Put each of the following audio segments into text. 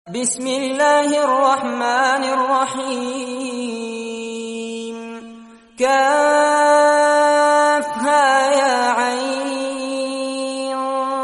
بسم الله الرحمن الرحيم كافها يا عين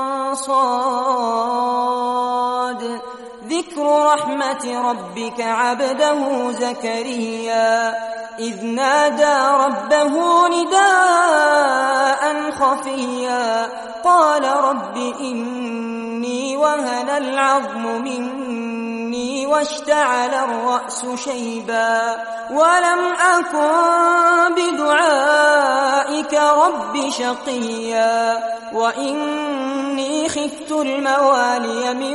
صاد ذكر رحمة ربك عبده زكريا إذ نادى ربه نداء خفيا قال رب إني وهن العظم مني واشتعل الرأس شيبا ولم أكن بدعائك رب شقيا وإني خفت الموالي من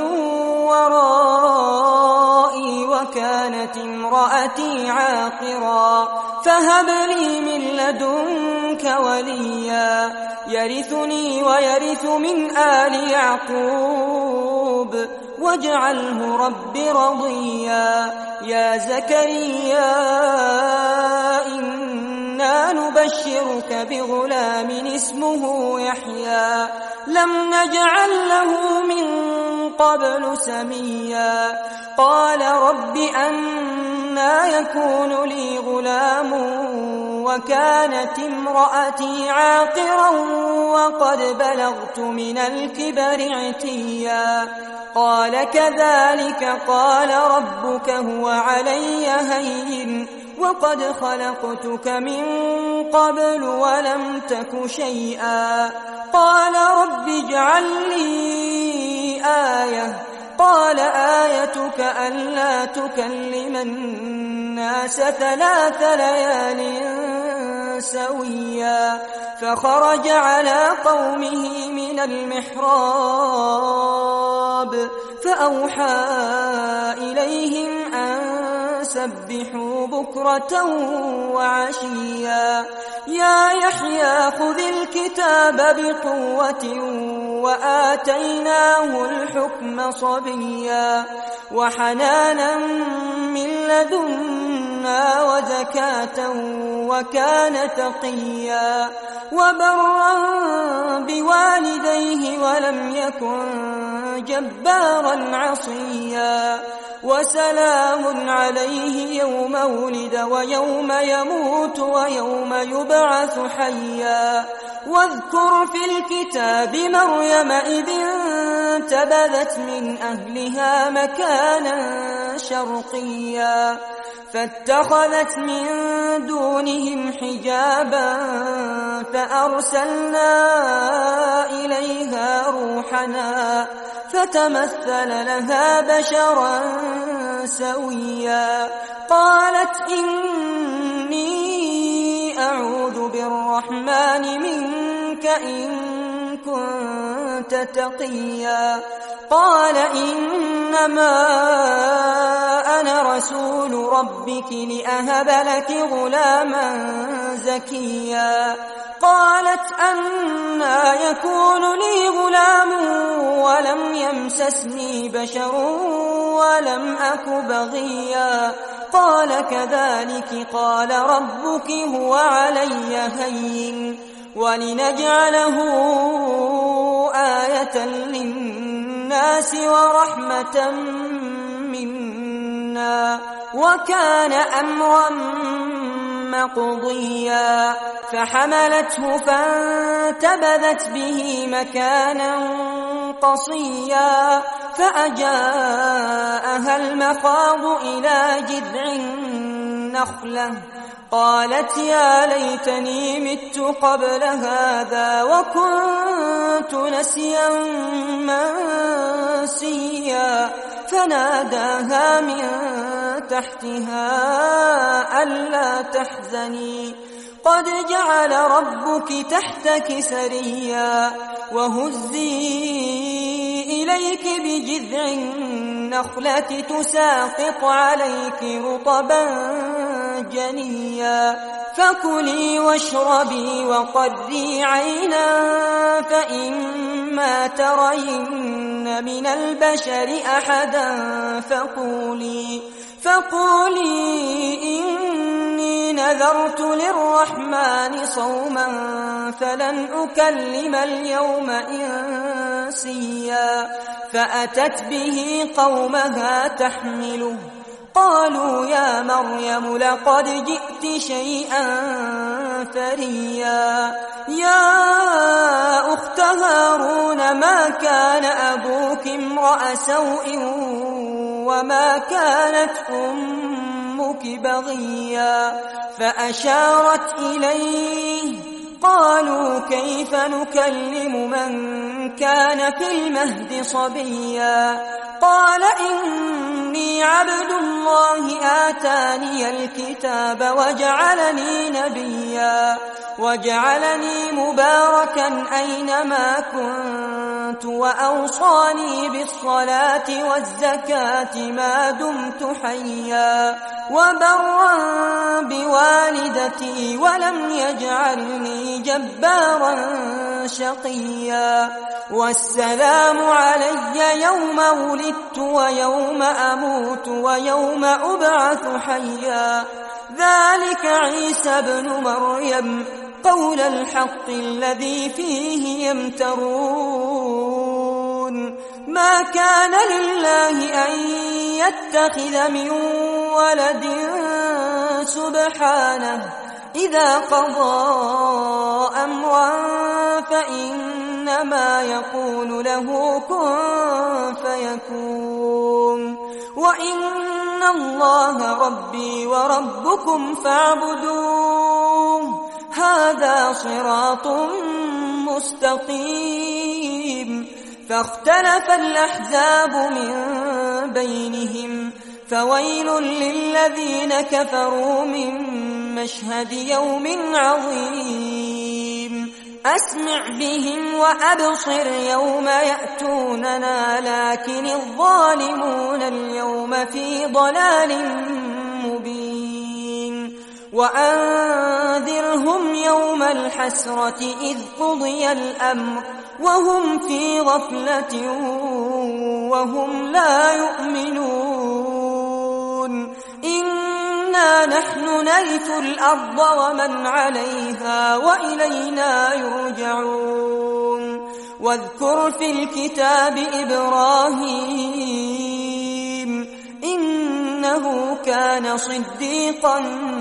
ورائي وكانت امرأتي عاقرا فهب لي من لدنك وليا يرثني ويرث من آل يعقوب واجعله رب رضيا يا زكريا إنا نبشرك بغلام اسمه يحيى لم نجعل له من قبل سميا قال رب أنى يكون لي غلام وكانت امرأتي عاقرا وقد بلغت من الكبر عتيا قال كذلك قال ربك هو علي هين وقد خلقتك من قبل ولم تك شيئا قال رب اجعل لي آية قال آيتك ألا تكلم الناس 3 ليال سويا فخرج على قومه من المحراب فأوحى إليهم أن سبحوا بكرة وعشيا يا يحيى خذ الكتاب بقوة وآتيناه الحكم صبيا وحنانا من لدنا وزكاة وكان تقيا وبرا بوالديه ولم يكن جبارا عصيا وسلام عليه يوم ولد ويوم يموت ويوم يبعث حيا واذكر في الكتاب مريم إذ انتبذت من أهلها مكانا شرقيا فاتخذت من دونهم حجابا فأرسلنا إليها روحنا فتمثل لها بشرا سويا قالت إني أعوذ بالرحمن منك إن كنت تقيا قال إنما أنا رسول ربك لأهب لك غلاما زكيا قالت أنى يكون لي غلام ولم يمسسني بشر ولم أك بغيا قال كذلك قال ربك هو علي هين ولنجعله آية للناس ورحمة منا وكان أمرا مقضيا فحملته فانتبذت به مكانا قصيا فأجاءها المخاض إلى جذع النخلة قالت يا ليتني مت قبل هذا وكنت نسيا منسيا فناداها من تحتها ألا تحزني قد جعل ربك تحتك سريا وهزي إليك بجذع النخلة تساقط عليك رطبا جنيا فكلي واشربي وقري عينا فإما ترين من البشر أحدا فقولي إني نذرت للرحمن صوما فلن أكلم اليوم إنسيا فأتت به قومها تحمله قالوا يا مريم لقد جئت شيئا فريا يا أخت هارون ما كان أبوك امرأ سوء وما كانت أمك بغيا فأشارت إليه قالوا كيف نكلم من كان في المهد صبيا قال إني عبد الله آتاني الكتاب وجعلني نبيا وجعلني مباركا أينما كنت وأوصاني بالصلاة والزكاة ما دمت حيا وبرا بوالدتي ولم يجعلني جبارا شقيا والسلام علي يوم ولدت ويوم أموت ويوم أبعث حيا ذلك عيسى ابن مريم قول الحق الذي فيه يمترون ما كان لله أن يتخذ من ولد سبحانه إذا قضى أمرا فإنما يقول له كن فيكون وإن الله ربي وربكم فاعبدوه هذا صراط مستقيم فاختلف الأحزاب من بينهم فويل للذين كفروا من مشهد يوم عظيم أسمع بهم وأبصر يوم يأتوننا لكن الظالمون اليوم في ضلال مبين وأنذرهم يوم الحسرة إذ قضي الأمر وهم في غفلة وهم لا يؤمنون إنا نحن نرث الأرض ومن عليها وإلينا يرجعون واذكر في الكتاب إبراهيم إنه كان صديقا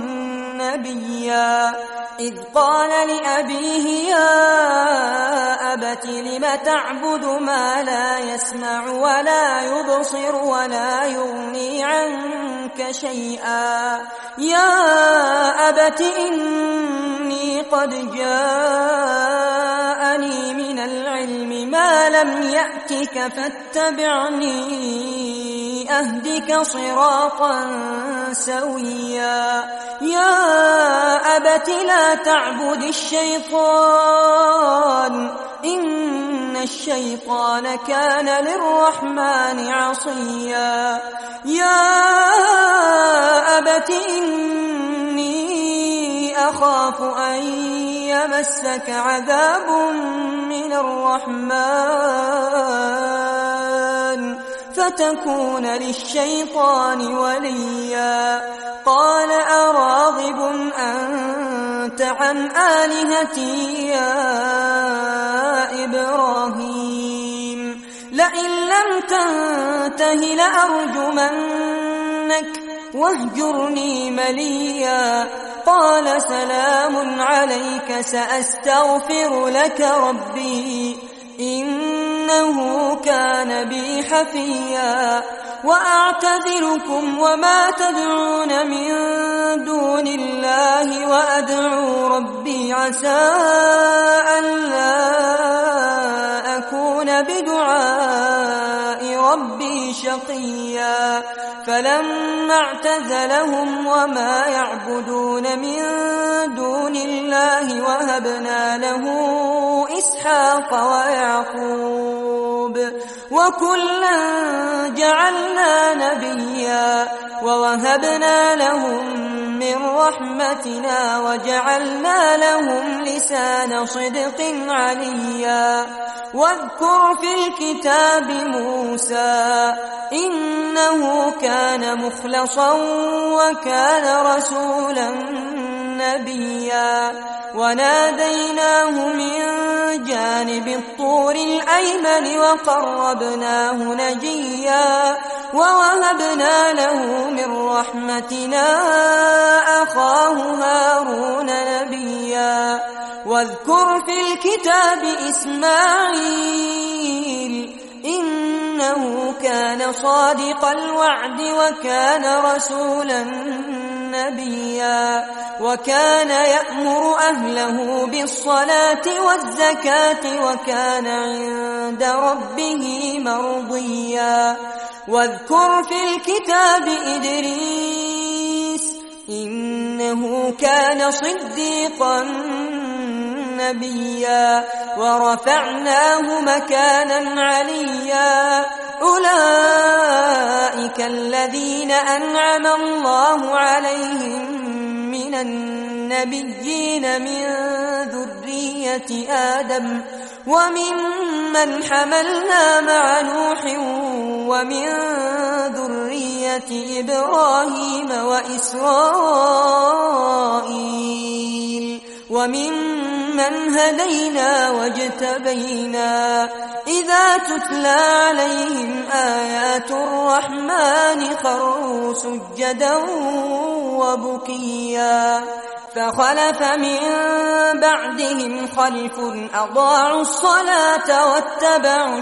نبيا إذ قال لأبيه يا أبت لم تعبد ما لا يسمع ولا يبصر ولا يغني عنك شيئا يا أبت إني قد جاءني من العلم ما لم يأتك فاتبعني أهدك صراطا سويا يا أبت لا تعبد الشيطان إن الشيطان كان للرحمن عصيا يا أبت إني أخاف أن يمسك عذاب من الرحمن فتكون للشيطان وليا قال أراغب أنت عن آلهتي يا إبراهيم لئن لم تنته لأرجمنك واهجرني مليا قال سلام عليك سأستغفر لك ربي إنه كان بي حفيا وأعتذركم وما تدعون من دون الله وأدعو ربي عسى أن لا أكون بدعاء ربي شقيا فلما اعتزلهم وما يعبدون من دون الله وهبنا له إسحاق ويعقوب وكلا جعلنا نبيا ووهبنا لهم من رحمتنا وجعلنا لهم لسان صدق عليا واذكر في الكتاب موسى إنه كان مخلصا وكان رسولا نبيا وناديناه من جانب الطور الأيمن وقربناه نجيا ووهبنا له من رحمتنا أخاه هارون نبيا واذكر في الكتاب إسماعيل إنه كان صادق الوعد وكان رسولا نبيا وكان يأمر أهله بالصلاة والزكاة وكان عند ربه مرضيا واذكر في الكتاب إدريس إنه كان صديقا نبيا ورفعناه مكانا عليا أولئك الذين أنعم الله عليهم من النبيين من ذرية آدم وممن حملنا مع نوح ومن ذرية إبراهيم وإسرائيل وممن هدينا واجتبينا إذا تتلى عليهم آيات الرحمن خروا سجدا وبكيا فخلف من بعدهم خلف أضاعوا الصلاة واتبعوا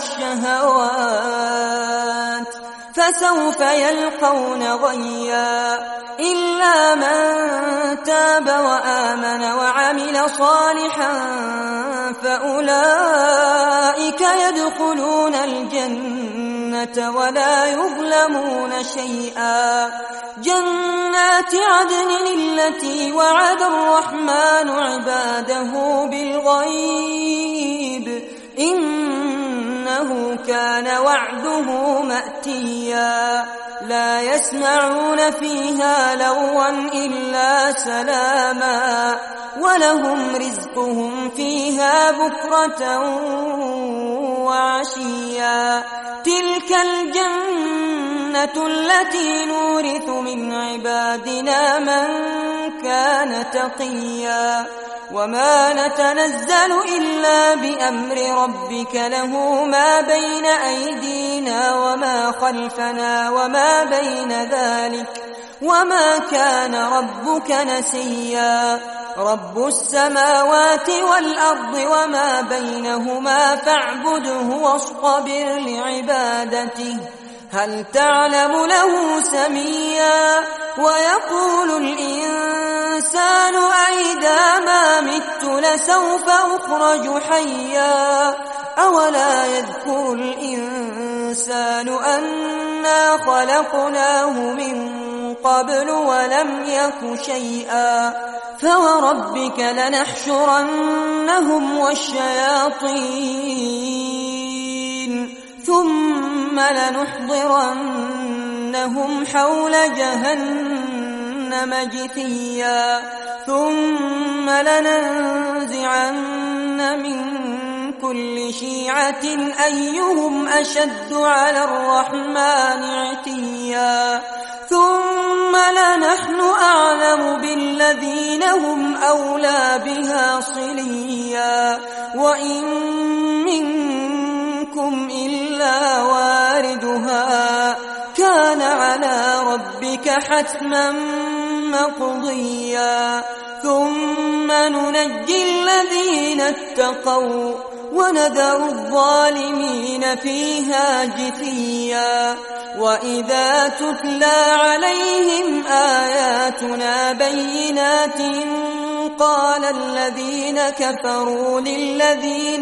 الشهوات فسوف يلقون غيا إلا من تاب وآمن وعمل صالحا فأولئك يدخلون الجنة ولا يظلمون شيئا جنات عدن التي وعد الرحمن عباده بالغيب إنه كان وعده مأتيا لا يسمعون فيها لغوا إلا سلاما ولهم رزقهم فيها بكرة وعشيا تلك الجنة التي نورث من عبادنا من كان تقيا وما نتنزل إلا بأمر ربك له ما بين أيدينا وما خلفنا وما بين ذلك وما كان ربك نسيا رب السماوات والأرض وما بينهما فاعبده واصطبر لعبادته هل تعلم له سميا ويقول الإنسان أئذا ما مت لسوف أخرج حيا أولا يذكر الإنسان أنا خلقناه من قبل ولم يك شيئا فوربك لنحشرنهم والشياطين ثم لنحضرنهم حول جهنم جثيا ثم لننزعن من كل شيعة أيهم أشد على الرحمن عتيا ثم لنحن أعلم بالذين هم أولى بها صليا وإن منكم إلا واردها كان على ربك حتما مقضيا ثم ننجي الذين اتقوا ونذر الظالمين فيها جثيا وإذا تتلى عليهم آياتنا بينات قال الذين كفروا للذين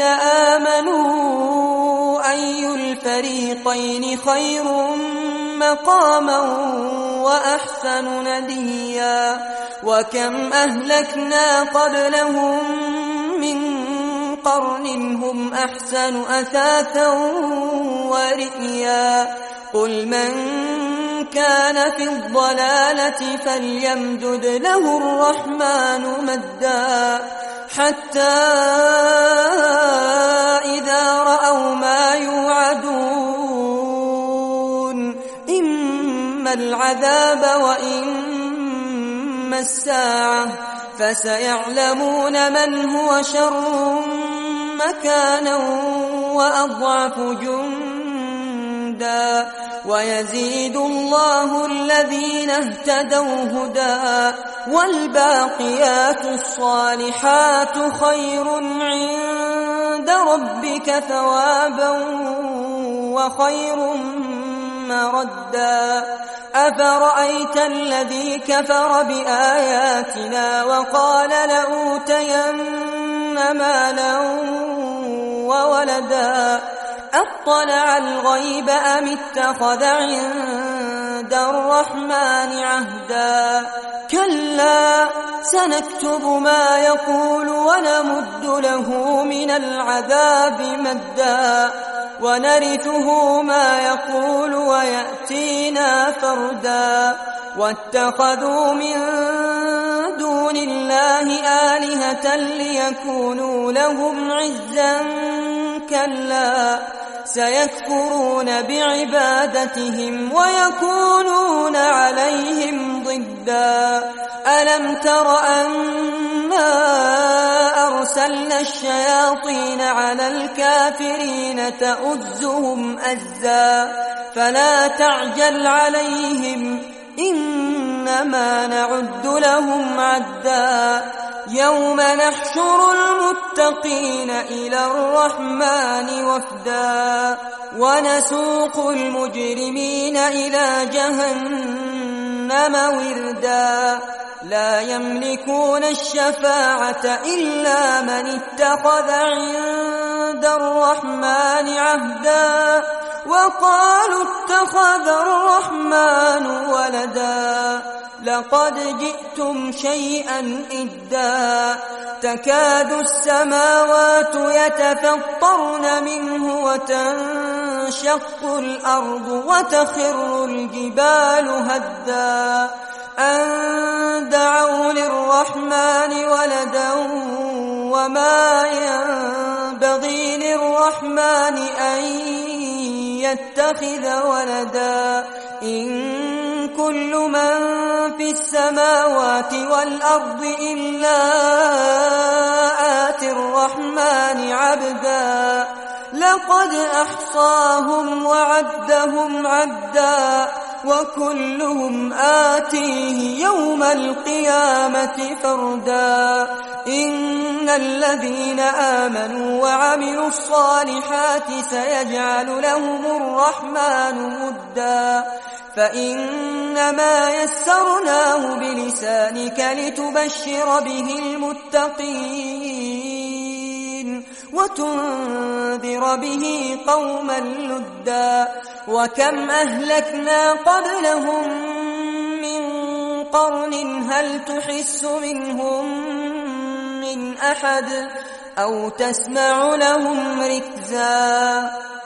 آمنوا أي الفريقين خير مقاما وأحسن نديا وكم أهلكنا قبلهم من قرن هم أحسن أثاثا ورئيا قل من كان في الضلالة فليمدد له الرحمن مدا حتى إذا رأوا ما يوعدون إما العذاب وإما الساعة فسيعلمون من هو شر مكانا وأضعف جندا ويزيد الله الذين اهتدوا هدى والباقيات الصالحات خير عند ربك ثوابا وخير مردا أفرأيت الذي كفر بآياتنا وقال لأوتين مالا وولدا أطلع الغيب أم اتخذ عند الرحمن عهدا كلا سنكتب ما يقول ونمد له من العذاب مدا ونرثه ما يقول ويأتينا فردا واتخذوا من دون الله آلهة ليكونوا لهم عزا كلا سيكفرون بعبادتهم ويكونون عليهم ضدا ألم تر أنا أرسلنا الشياطين على الكافرين تؤزهم أزا فلا تعجل عليهم إنما نعد لهم عدا يوم نحشر المتقين إلى الرحمن وفدا ونسوق المجرمين إلى جهنم وردا لا يملكون الشفاعة إلا من اتخذ عند الرحمن عهدا وقالوا اتخذ الرحمن ولدا لقد جئتم شيئا إدا تكاد السماوات يتفطرن منه وتنشق الأرض وتخر الجبال هدا أن دعوا للرحمن ولدا وما ينبغي للرحمن أن يتخذ ولدا إن كل من في السماوات والأرض إلا آتي الرحمن عبدا لقد أحصاهم وعدهم عدا وكلهم آتيه يوم القيامة فردا إن الذين آمنوا وعملوا الصالحات سيجعل لهم الرحمن مدا فإنما يسرناه بلسانك لتبشر به المتقين وتنذر به قوما لدا وكم أهلكنا قبلهم من قرن هل تحس منهم من أحد أو تسمع لهم ركزا